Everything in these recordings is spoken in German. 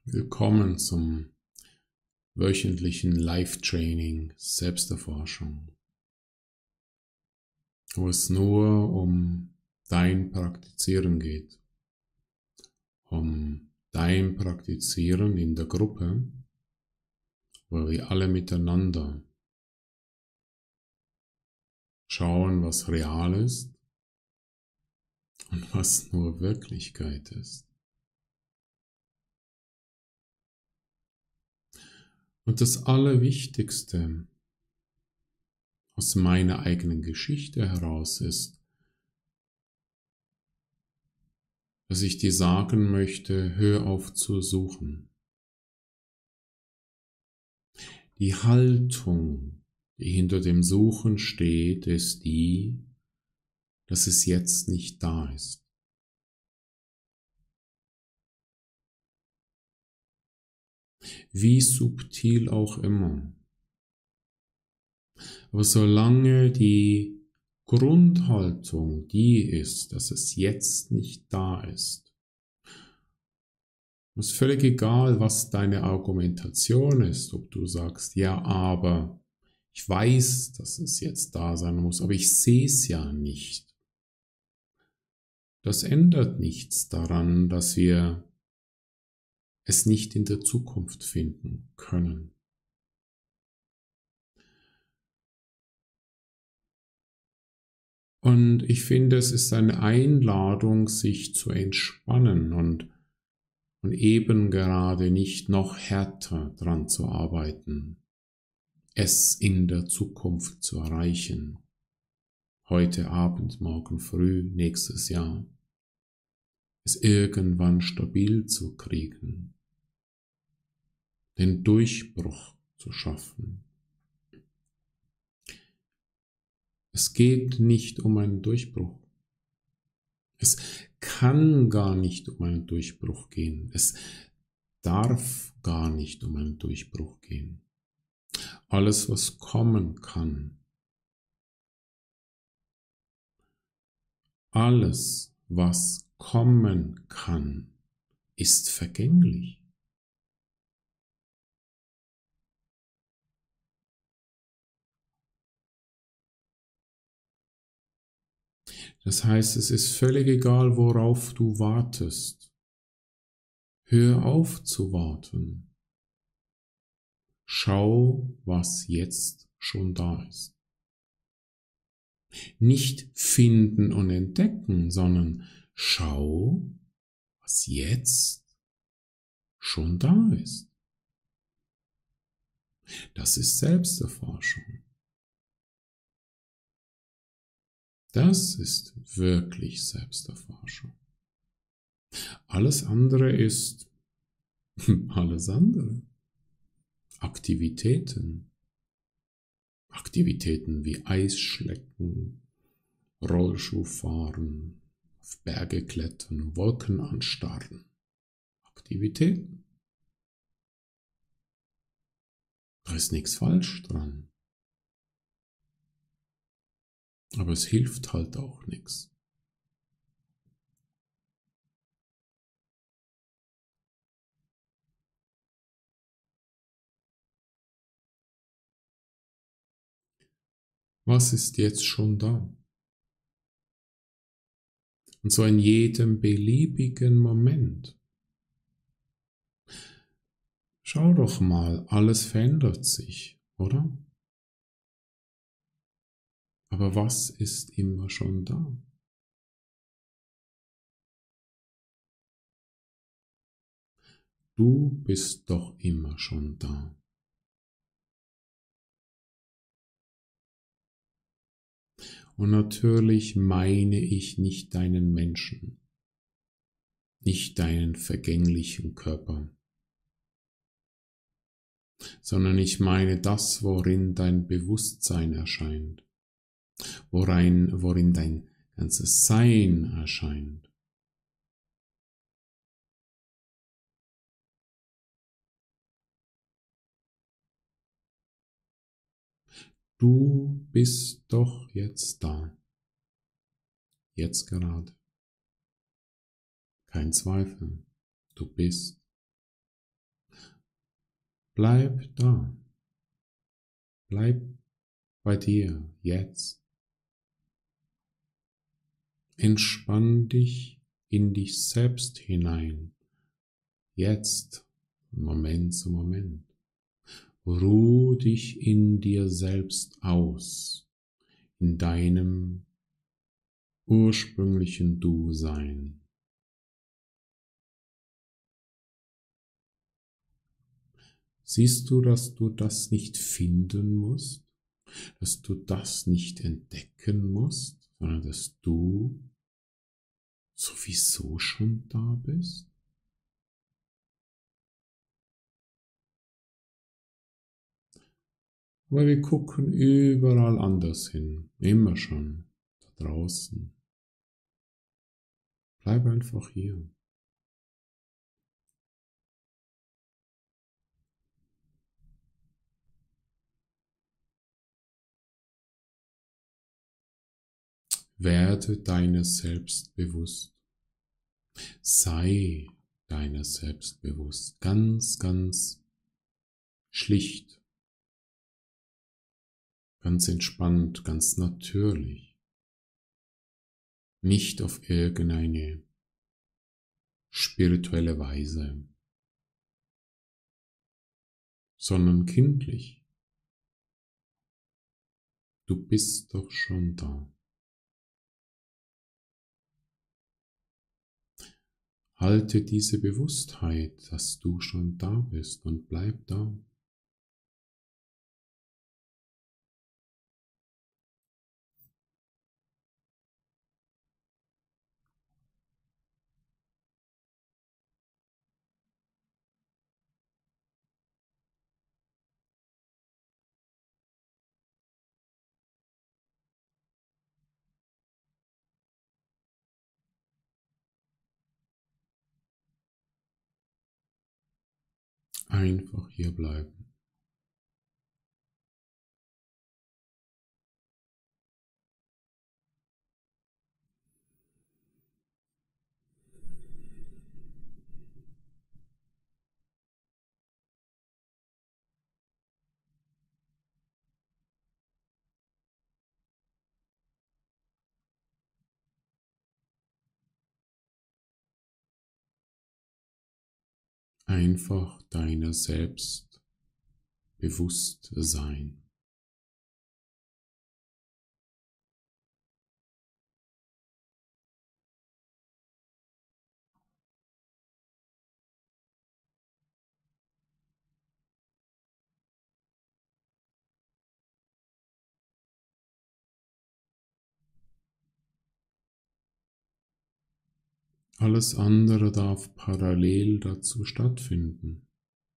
Willkommen zum wöchentlichen Live-Training Selbsterforschung, wo es nur um dein Praktizieren geht, um dein Praktizieren in der Gruppe, wo wir alle miteinander schauen, was real ist und was nur Wirklichkeit ist. Und das Allerwichtigste aus meiner eigenen Geschichte heraus ist, dass ich dir sagen möchte, hör auf zu suchen. Die Haltung, die hinter dem Suchen steht, ist die, dass es jetzt nicht da ist. Wie subtil auch immer. Aber solange die Grundhaltung die ist, dass es jetzt nicht da ist, ist völlig egal, was deine Argumentation ist, ob du sagst, ja, aber ich weiß, dass es jetzt da sein muss, aber ich sehe es ja nicht. Das ändert nichts daran, dass wir es nicht in der Zukunft finden können. Und ich finde, es ist eine Einladung, sich zu entspannen und eben gerade nicht noch härter dran zu arbeiten, es in der Zukunft zu erreichen. Heute Abend, morgen früh, nächstes Jahr. Es irgendwann stabil zu kriegen. Den Durchbruch zu schaffen. Es geht nicht um einen Durchbruch. Es kann gar nicht um einen Durchbruch gehen. Es darf gar nicht um einen Durchbruch gehen. Alles, was kommen kann, alles, was kommen kann, ist vergänglich. Das heißt, es ist völlig egal, worauf du wartest. Hör auf zu warten. Schau, was jetzt schon da ist. Nicht finden und entdecken, sondern schau, was jetzt schon da ist. Das ist Selbsterforschung. Das ist wirklich Selbsterforschung. Alles andere ist alles andere. Aktivitäten. Aktivitäten wie Eisschlecken, Rollschuhfahren, auf Berge klettern, Wolken anstarren. Aktivitäten. Da ist nichts falsch dran. Aber es hilft halt auch nichts. Was ist jetzt schon da? Und so in jedem beliebigen Moment. Schau doch mal, alles verändert sich, oder? Aber was ist immer schon da? Du bist doch immer schon da. Und natürlich meine ich nicht deinen Menschen, nicht deinen vergänglichen Körper, sondern ich meine das, worin dein Bewusstsein erscheint, worin dein ganzes Sein erscheint. Du bist doch jetzt da, jetzt gerade. Kein Zweifel, du bist. Bleib da. Bleib bei dir jetzt. Entspann dich in dich selbst hinein. Jetzt, von Moment zu Moment. Ruh dich in dir selbst aus, in deinem ursprünglichen Du-Sein. Siehst du, dass du das nicht finden musst, dass du das nicht entdecken musst, sondern dass du sowieso schon da bist? Aber wir gucken überall anders hin, immer schon, da draußen. Bleib einfach hier. Werde deines selbst bewusst. Sei deiner selbst bewusst. Ganz, ganz schlicht, ganz entspannt, ganz natürlich. Nicht auf irgendeine spirituelle Weise, sondern kindlich. Du bist doch schon da. Halte diese Bewusstheit, dass du schon da bist und bleib da. Einfach hier bleiben. Einfach deiner selbst bewusst sein. Alles andere darf parallel dazu stattfinden.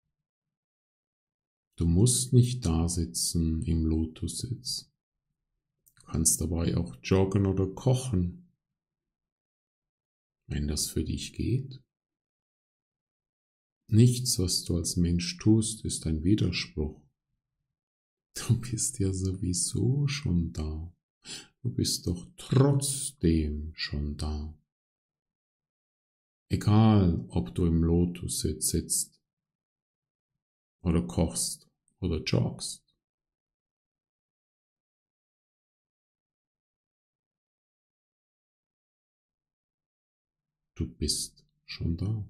Du musst nicht da sitzen im Lotussitz. Du kannst dabei auch joggen oder kochen, wenn das für dich geht. Nichts, was du als Mensch tust, ist ein Widerspruch. Du bist ja sowieso schon da. Du bist doch trotzdem schon da. Egal, ob du im Lotussitz sitzt oder kochst oder joggst. Du bist schon da.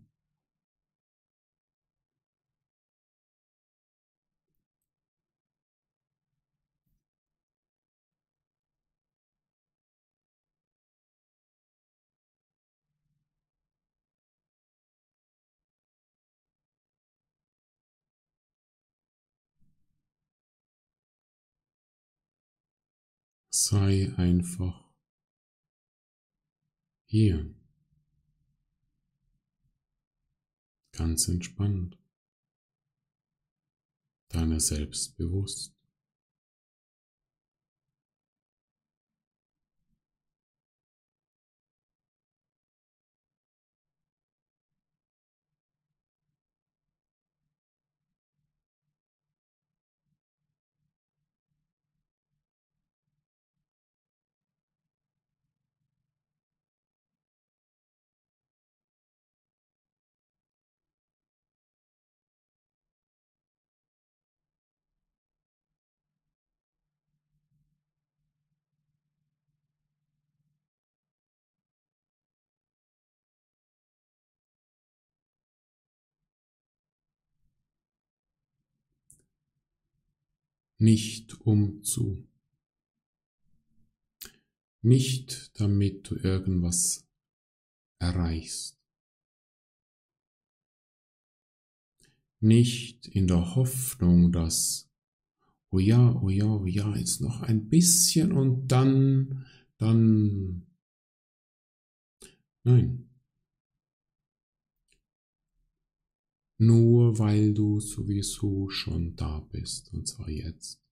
Sei einfach hier, ganz entspannt, deiner selbst bewusst. nicht um zu, nicht damit du irgendwas erreichst, nicht in der Hoffnung, dass, oh ja, jetzt noch ein bisschen und dann, nein, nur weil du sowieso schon da bist, und zwar jetzt.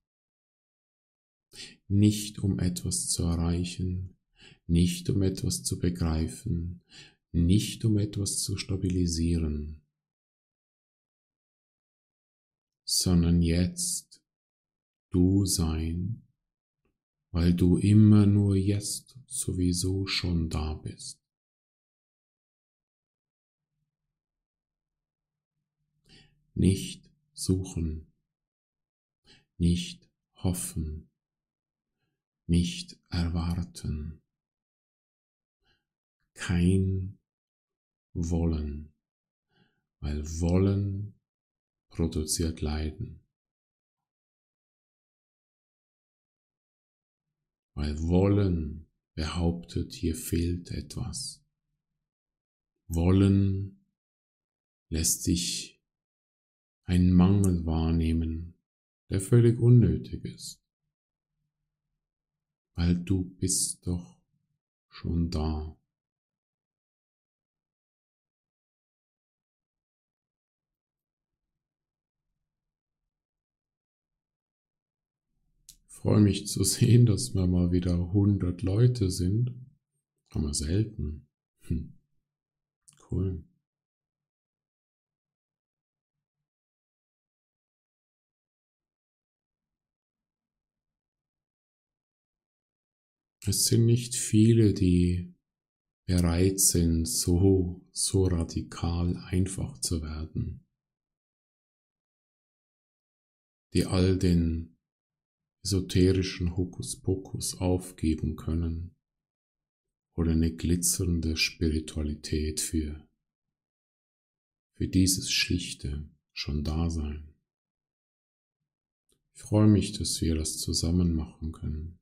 Nicht um etwas zu erreichen, nicht um etwas zu begreifen, nicht um etwas zu stabilisieren, sondern jetzt du sein, weil du immer nur jetzt sowieso schon da bist. Nicht suchen, nicht hoffen, nicht erwarten, kein Wollen, weil Wollen produziert Leiden, weil Wollen behauptet, hier fehlt etwas. Wollen lässt sich einen Mangel wahrnehmen, der völlig unnötig ist, weil du bist doch schon da. Ich freue mich zu sehen, dass wir mal wieder 100 Leute sind. Haben wir selten. Cool. Es sind nicht viele, die bereit sind, so radikal einfach zu werden, die all den esoterischen Hokuspokus aufgeben können oder eine glitzernde Spiritualität für dieses schlichte schon Dasein. Ich freue mich, dass wir das zusammen machen können.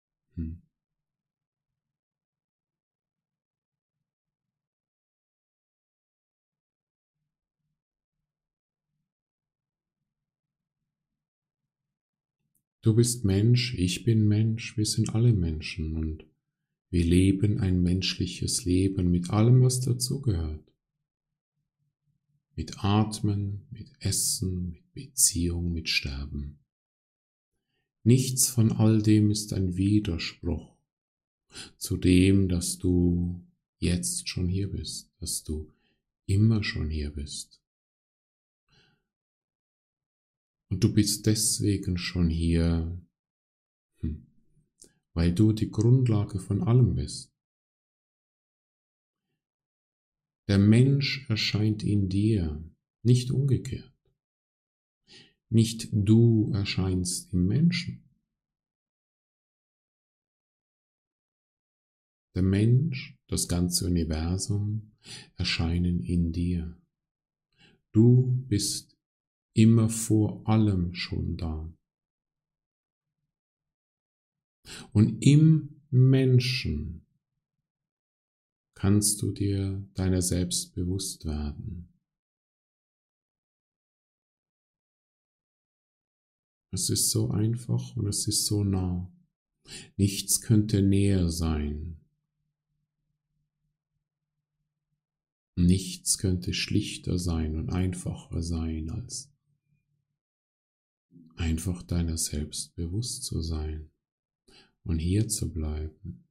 Du bist Mensch, ich bin Mensch, wir sind alle Menschen und wir leben ein menschliches Leben mit allem, was dazugehört. Mit Atmen, mit Essen, mit Beziehung, mit Sterben. Nichts von all dem ist ein Widerspruch zu dem, dass du jetzt schon hier bist, dass du immer schon hier bist. Und du bist deswegen schon hier, weil du die Grundlage von allem bist. Der Mensch erscheint in dir, nicht umgekehrt. Nicht du erscheinst im Menschen. Der Mensch, das ganze Universum erscheinen in dir. Du bist immer vor allem schon da. Und im Menschen kannst du dir deiner selbst bewusst werden. Es ist so einfach und es ist so nah. Nichts könnte näher sein. Nichts könnte schlichter sein und einfacher sein, als einfach deiner selbst bewusst zu sein und hier zu bleiben.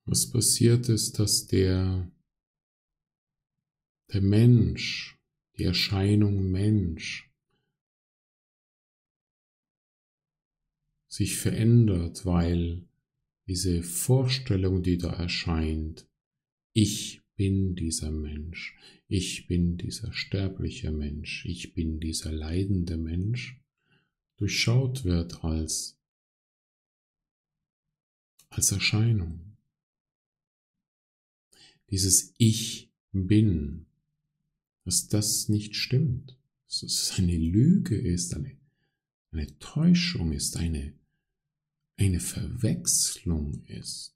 Was passiert ist, dass der Mensch, die Erscheinung Mensch, sich verändert, weil diese Vorstellung, die da erscheint, ich bin dieser Mensch, ich bin dieser sterbliche Mensch, ich bin dieser leidende Mensch, durchschaut wird als Erscheinung. Dieses Ich bin, dass das nicht stimmt, dass es eine Lüge ist, eine Täuschung ist, eine Verwechslung ist.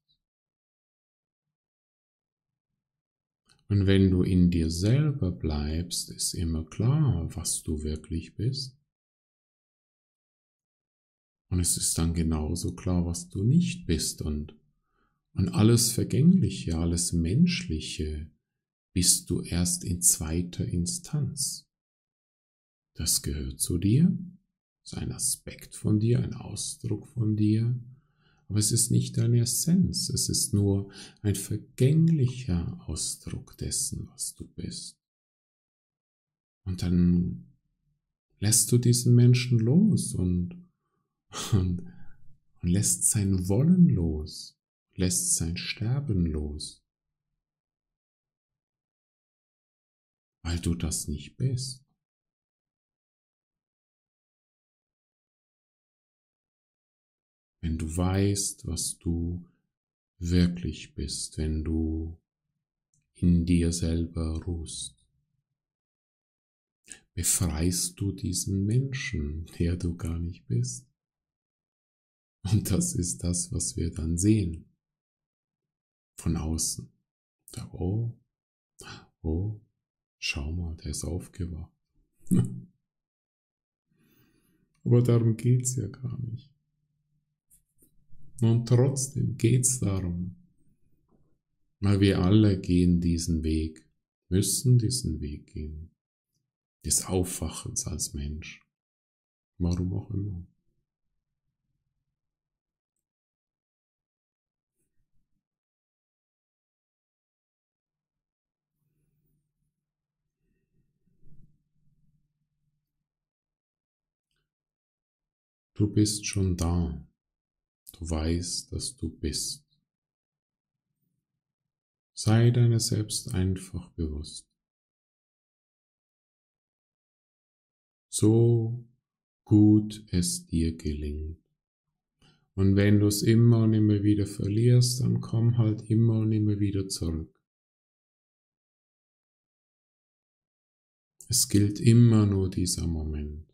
Und wenn du in dir selber bleibst, ist immer klar, was du wirklich bist. Und es ist dann genauso klar, was du nicht bist. Und alles Vergängliche, alles Menschliche bist du erst in zweiter Instanz. Das gehört zu dir, ist ein Aspekt von dir, ein Ausdruck von dir, aber es ist nicht deine Essenz, es ist nur ein vergänglicher Ausdruck dessen, was du bist. Und dann lässt du diesen Menschen los und lässt sein Wollen los, lässt sein Sterben los, weil du das nicht bist. Wenn du weißt, was du wirklich bist, wenn du in dir selber ruhst, befreist du diesen Menschen, der du gar nicht bist. Und das ist das, was wir dann sehen, von außen. Da, oh, schau mal, der ist aufgewacht. Aber darum geht's ja gar nicht. Und trotzdem geht's darum, weil wir alle gehen diesen Weg, müssen diesen Weg gehen, des Aufwachens als Mensch, warum auch immer. Du bist schon da, du weißt, dass du bist. Sei deiner selbst einfach bewusst. So gut es dir gelingt. Und wenn du es immer und immer wieder verlierst, dann komm halt immer und immer wieder zurück. Es gilt immer nur dieser Moment.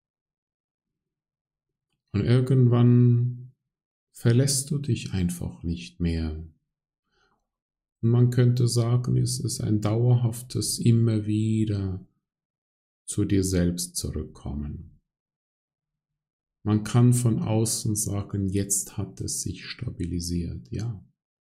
Und irgendwann verlässt du dich einfach nicht mehr. Und man könnte sagen, es ist ein dauerhaftes immer wieder zu dir selbst zurückkommen. Man kann von außen sagen, jetzt hat es sich stabilisiert, ja.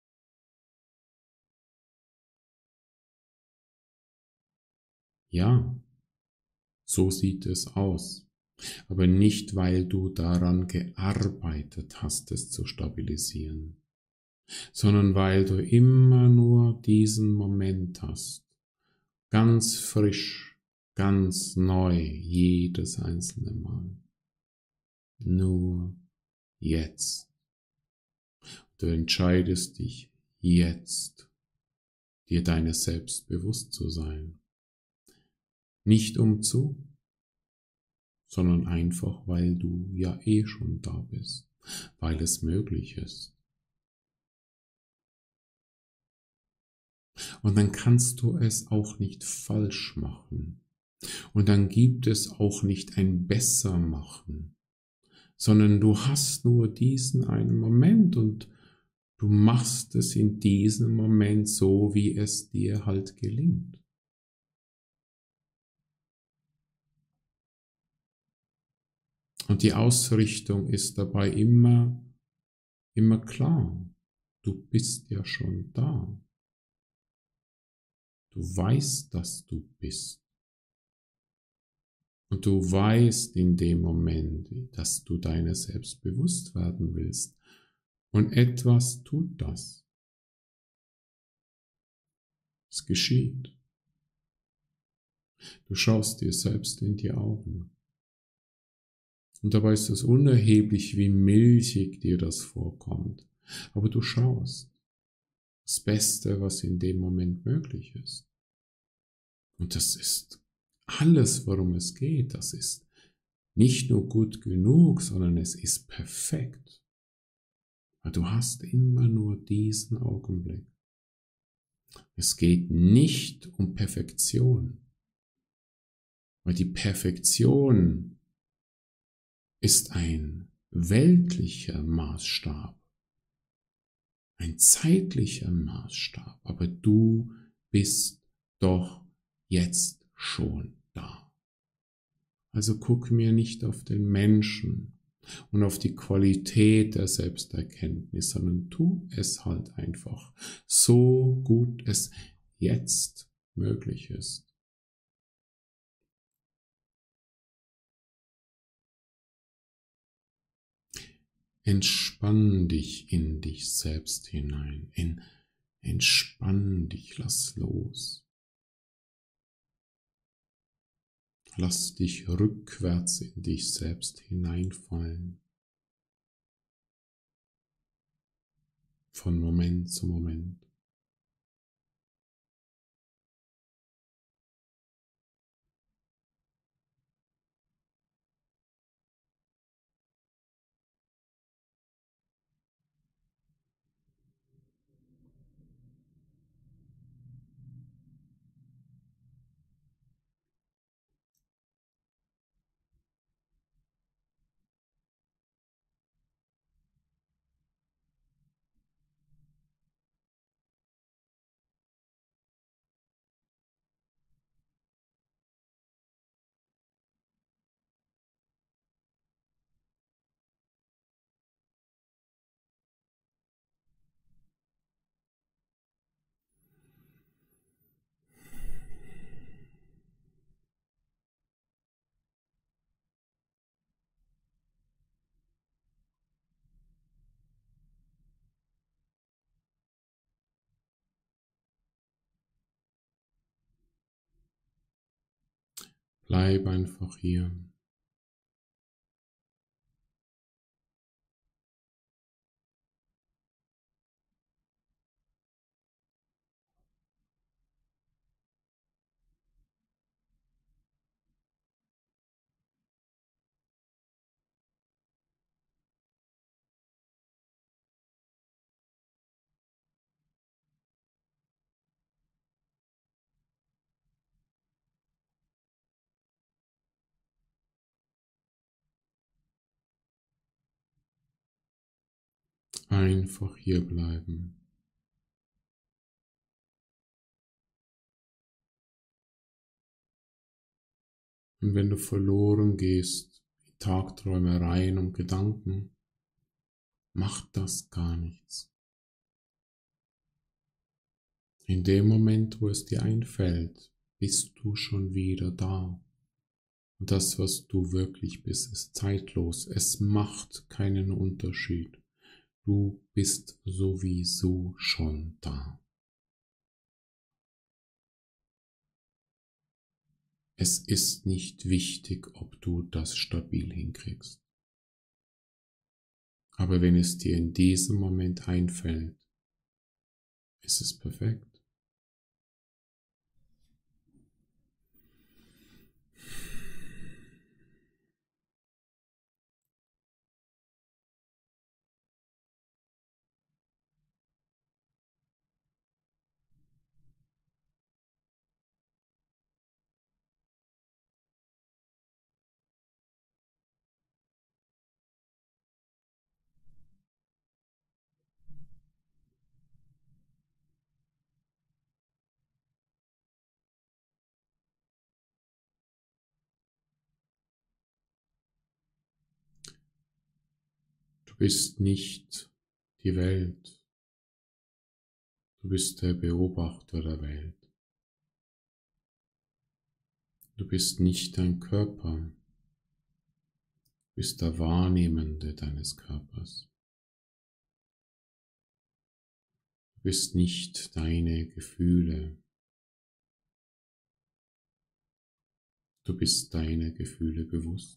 Ja, so sieht es aus. Aber nicht, weil du daran gearbeitet hast, es zu stabilisieren, sondern weil du immer nur diesen Moment hast, ganz frisch, ganz neu, jedes einzelne Mal. Nur jetzt. Du entscheidest dich jetzt, dir deines selbst bewusst zu sein. Nicht sondern einfach, weil du ja eh schon da bist, weil es möglich ist. Und dann kannst du es auch nicht falsch machen. Und dann gibt es auch nicht ein Bessermachen, sondern du hast nur diesen einen Moment und du machst es in diesem Moment so, wie es dir halt gelingt. Und die Ausrichtung ist dabei immer klar. Du bist ja schon da. Du weißt, dass du bist. Und du weißt in dem Moment, dass du deiner selbst bewusst werden willst. Und etwas tut das. Es geschieht. Du schaust dir selbst in die Augen. Und dabei ist es unerheblich, wie milchig dir das vorkommt. Aber du schaust. Das Beste, was in dem Moment möglich ist. Und das ist alles, worum es geht. Das ist nicht nur gut genug, sondern es ist perfekt. Weil du hast immer nur diesen Augenblick. Es geht nicht um Perfektion. Weil die Perfektion ist ein weltlicher Maßstab, ein zeitlicher Maßstab, aber du bist doch jetzt schon da. Also guck mir nicht auf den Menschen und auf die Qualität der Selbsterkenntnis, sondern tu es halt einfach, so gut es jetzt möglich ist. Entspann dich in dich selbst hinein, entspann dich, lass los. Lass dich rückwärts in dich selbst hineinfallen, von Moment zu Moment. Bleib einfach hier. Einfach hier bleiben. Und wenn du verloren gehst, in Tagträumereien und Gedanken, macht das gar nichts. In dem Moment, wo es dir einfällt, bist du schon wieder da. Und das, was du wirklich bist, ist zeitlos. Es macht keinen Unterschied. Du bist sowieso schon da. Es ist nicht wichtig, ob du das stabil hinkriegst. Aber wenn es dir in diesem Moment einfällt, ist es perfekt. Du bist nicht die Welt. Du bist der Beobachter der Welt. Du bist nicht dein Körper. Du bist der Wahrnehmende deines Körpers. Du bist nicht deine Gefühle. Du bist deine Gefühle bewusst.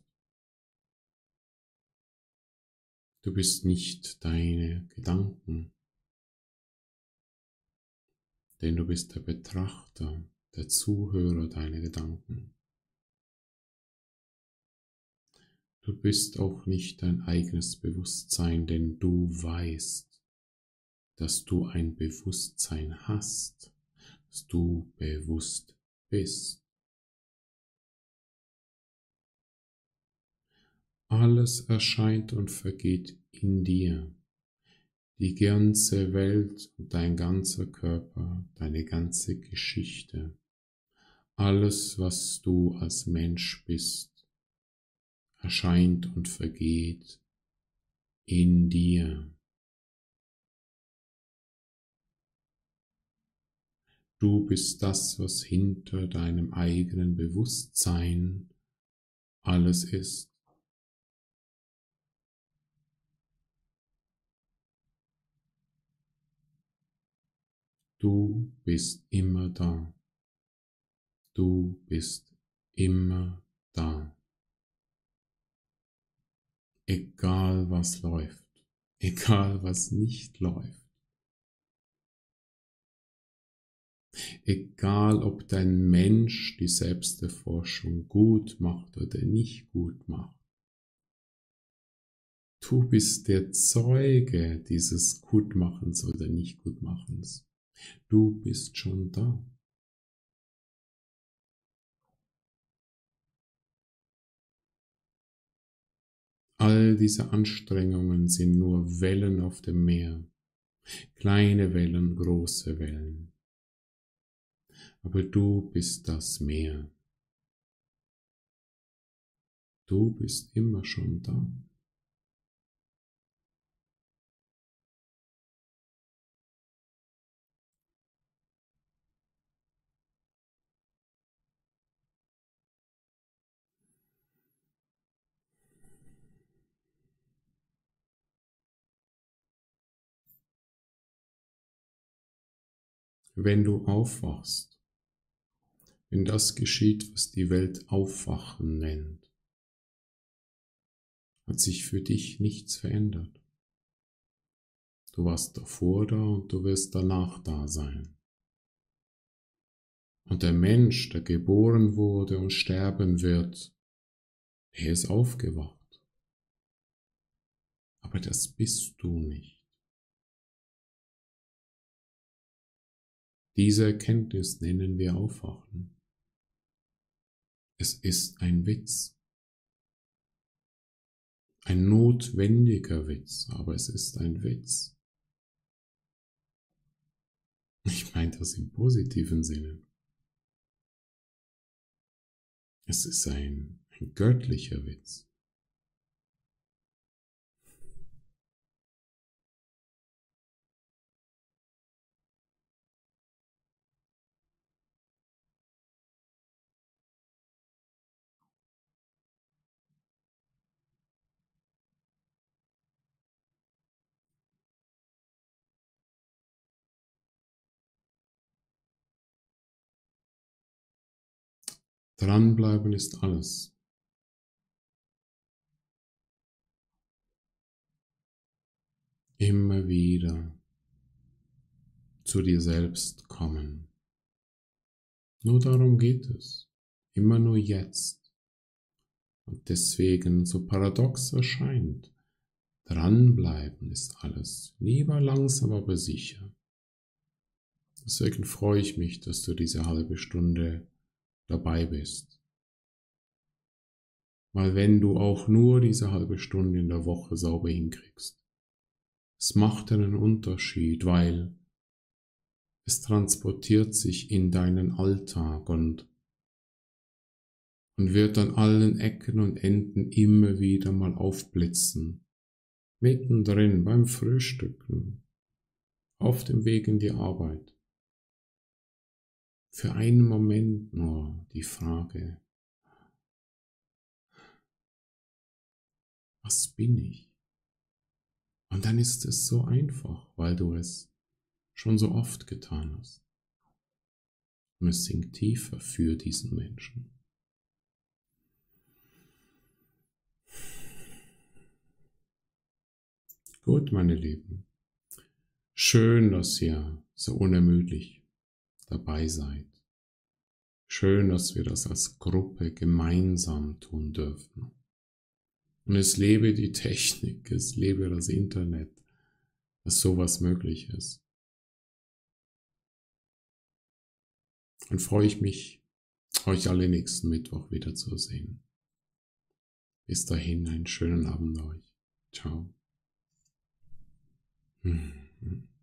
Du bist nicht deine Gedanken, denn du bist der Betrachter, der Zuhörer deiner Gedanken. Du bist auch nicht dein eigenes Bewusstsein, denn du weißt, dass du ein Bewusstsein hast, dass du bewusst bist. Alles erscheint und vergeht in dir. Die ganze Welt und dein ganzer Körper, deine ganze Geschichte, alles, was du als Mensch bist, erscheint und vergeht in dir. Du bist das, was hinter deinem eigenen Bewusstsein alles ist. Du bist immer da. Du bist immer da. Egal was läuft, egal was nicht läuft, egal ob dein Mensch die Selbsterforschung gut macht oder nicht gut macht. Du bist der Zeuge dieses Gutmachens oder Nicht-Gutmachens. Du bist schon da. All diese Anstrengungen sind nur Wellen auf dem Meer. Kleine Wellen, große Wellen. Aber du bist das Meer. Du bist immer schon da. Wenn du aufwachst, wenn das geschieht, was die Welt Aufwachen nennt, hat sich für dich nichts verändert. Du warst davor da und du wirst danach da sein. Und der Mensch, der geboren wurde und sterben wird, der ist aufgewacht. Aber das bist du nicht. Diese Erkenntnis nennen wir Aufwachen. Es ist ein Witz. Ein notwendiger Witz, aber es ist ein Witz. Ich meine das im positiven Sinne. Es ist ein göttlicher Witz. Dranbleiben ist alles. Immer wieder zu dir selbst kommen. Nur darum geht es. Immer nur jetzt. Und deswegen, so paradox erscheint, dranbleiben ist alles. Lieber langsam, aber sicher. Deswegen freue ich mich, dass du diese halbe Stunde dabei bist. Weil wenn du auch nur diese halbe Stunde in der Woche sauber hinkriegst, es macht einen Unterschied, weil es transportiert sich in deinen Alltag und wird an allen Ecken und Enden immer wieder mal aufblitzen. Mittendrin beim Frühstücken, auf dem Weg in die Arbeit. Für einen Moment nur die Frage, was bin ich? Und dann ist es so einfach, weil du es schon so oft getan hast. Und es sinkt tiefer für diesen Menschen. Gut, meine Lieben. Schön, dass ihr so unermüdlich dabei seid. Schön, dass wir das als Gruppe gemeinsam tun dürfen. Und es lebe die Technik, es lebe das Internet, dass sowas möglich ist. Dann freue ich mich, euch alle nächsten Mittwoch wiederzusehen. Bis dahin einen schönen Abend euch. Ciao.